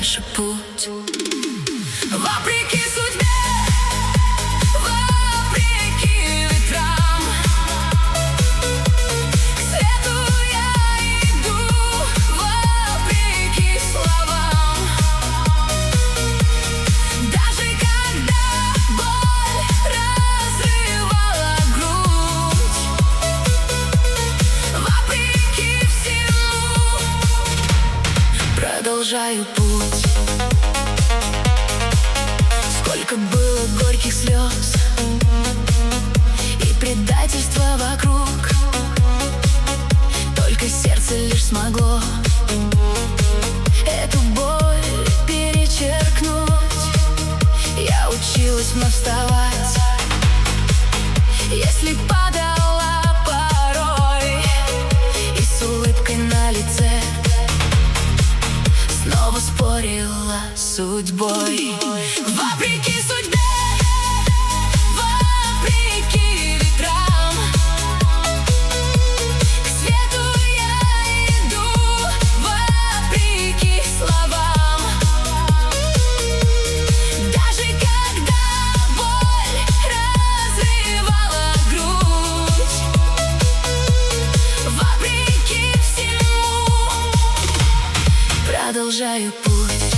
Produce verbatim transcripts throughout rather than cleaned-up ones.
дальше путь. Вопреки судьбе, вопреки ветрам, к свету я иду, вопреки словам. Даже когда боль разрывала грудь, вопреки всему продолжаю путь. Сколько было горьких слез и предательства вокруг, только сердце лишь смогло эту боль перечеркнуть. Я училась вновь вставать, если падала порой, и с улыбкой на лице снова спорила с судьбой. Вопреки судьбе, вопреки ветрам, к свету я иду, вопреки словам. Даже когда боль разрывала грудь, вопреки всему продолжаю путь.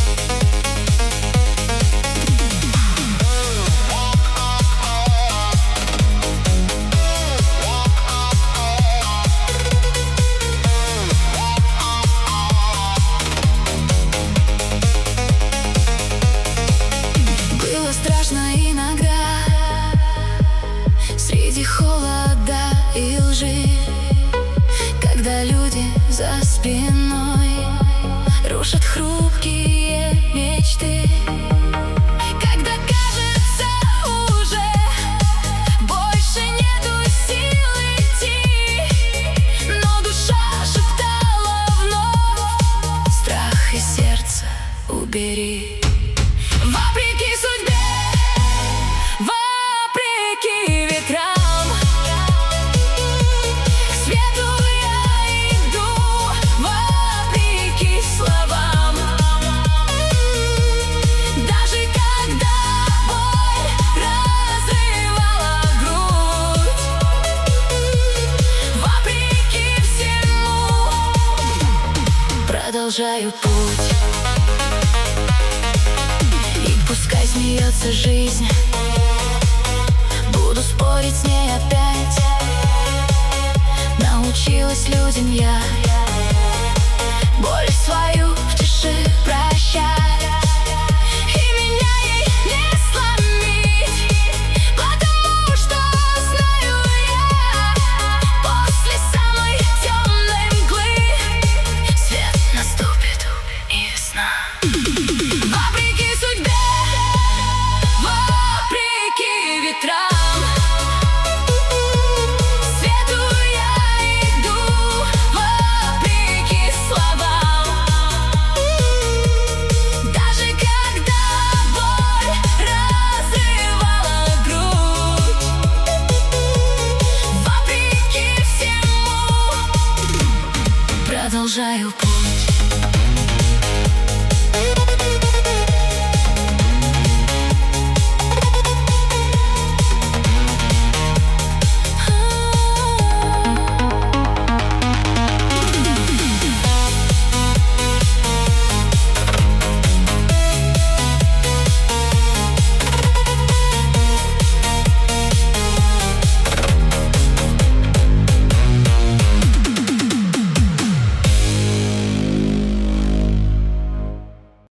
Иногда среди холода и лжи, когда люди за спиной рушат хрупкие мечты, когда кажется уже больше нету сил идти, но душа шептала вновь: страх из сердца убери. Вопреки судьбе, вопреки ветрам, к свету я иду, вопреки словам. Даже когда боль разрывала грудь, вопреки всему продолжаю путь. Пускай смеется жизнь, буду спорить с ней опять. Научилась людям я боль свою в тиши прощать, и меня ей не сломить, потому что знаю я, после самой темной мглы свет наступит и весна.